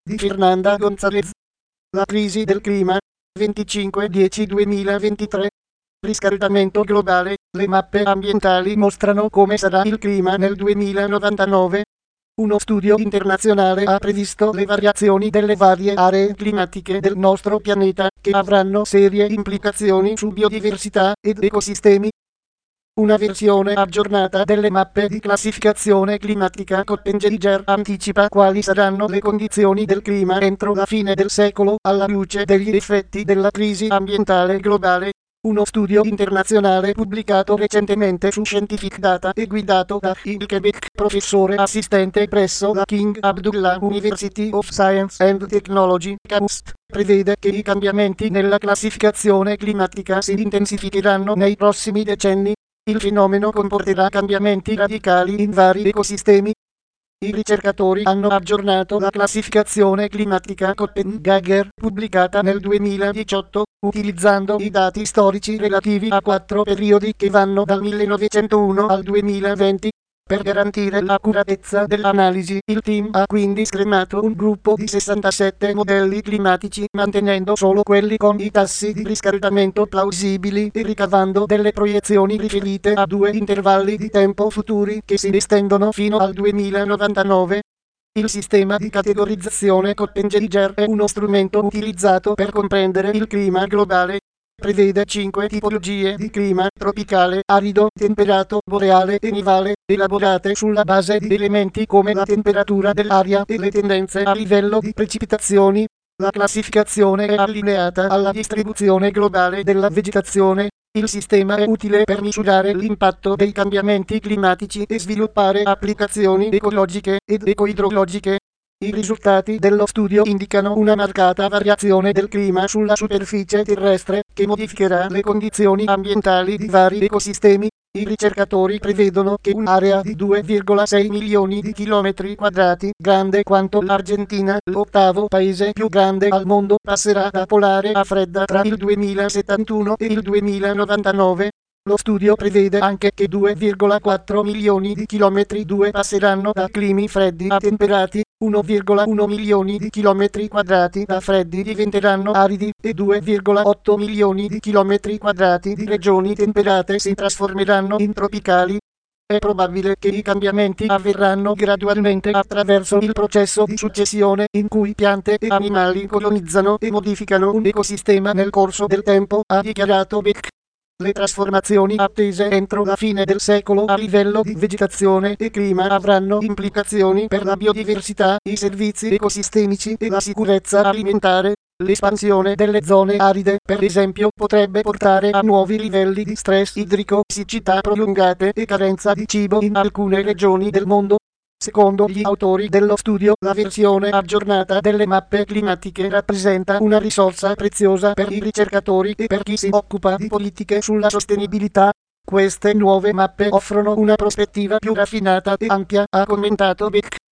di Fernanda Gonzalez. La crisi del clima, 25/10/2023. Riscaldamento globale, le mappe ambientali mostrano come sarà il clima nel 2099. Uno studio internazionale ha previsto le variazioni delle varie aree climatiche del nostro pianeta, che avranno serie implicazioni su biodiversità ed ecosistemi. Una versione aggiornata delle mappe di classificazione climatica Köppen-Geiger anticipa quali saranno le condizioni del clima entro la fine del secolo, alla luce degli effetti della crisi ambientale globale. Uno studio internazionale pubblicato recentemente su Scientific Data e guidato da Quebec, professore assistente presso la King Abdullah University of Science and Technology, KUST, prevede che i cambiamenti nella classificazione climatica si intensificheranno nei prossimi decenni. Il fenomeno comporterà cambiamenti radicali in vari ecosistemi. I ricercatori hanno aggiornato la classificazione climatica Köppen-Geiger, pubblicata nel 2018, utilizzando i dati storici relativi a 4 periodi che vanno dal 1901 al 2020. Per garantire l'accuratezza dell'analisi, il team ha quindi scremato un gruppo di 67 modelli climatici, mantenendo solo quelli con i tassi di riscaldamento plausibili e ricavando delle proiezioni riferite a 2 intervalli di tempo futuri che si estendono fino al 2099. Il sistema di categorizzazione Köppen-Geiger è uno strumento utilizzato per comprendere il clima globale. Prevede 5 tipologie di clima: tropicale, arido, temperato, boreale e nivale, elaborate sulla base di elementi come la temperatura dell'aria e le tendenze a livello di precipitazioni. La classificazione è allineata alla distribuzione globale della vegetazione. Il sistema è utile per misurare l'impatto dei cambiamenti climatici e sviluppare applicazioni ecologiche ed ecoidrologiche. I risultati dello studio indicano una marcata variazione del clima sulla superficie terrestre, che modificherà le condizioni ambientali di vari ecosistemi. I ricercatori prevedono che un'area di 2,6 milioni di chilometri quadrati, grande quanto l'Argentina, l'ottavo paese più grande al mondo, passerà da polare a fredda tra il 2071 e il 2099. Lo studio prevede anche che 2,4 milioni di chilometri passeranno da climi freddi a temperati, 1,1 milioni di chilometri quadrati da freddi diventeranno aridi e 2,8 milioni di chilometri quadrati di regioni temperate si trasformeranno in tropicali. È probabile che i cambiamenti avverranno gradualmente attraverso il processo di successione in cui piante e animali colonizzano e modificano un ecosistema nel corso del tempo, ha dichiarato Beck. Le trasformazioni attese entro la fine del secolo a livello di vegetazione e clima avranno implicazioni per la biodiversità, i servizi ecosistemici e la sicurezza alimentare. L'espansione delle zone aride, per esempio, potrebbe portare a nuovi livelli di stress idrico, siccità prolungate e carenza di cibo in alcune regioni del mondo. Secondo gli autori dello studio, la versione aggiornata delle mappe climatiche rappresenta una risorsa preziosa per i ricercatori e per chi si occupa di politiche sulla sostenibilità. Queste nuove mappe offrono una prospettiva più raffinata e ampia, ha commentato Beck.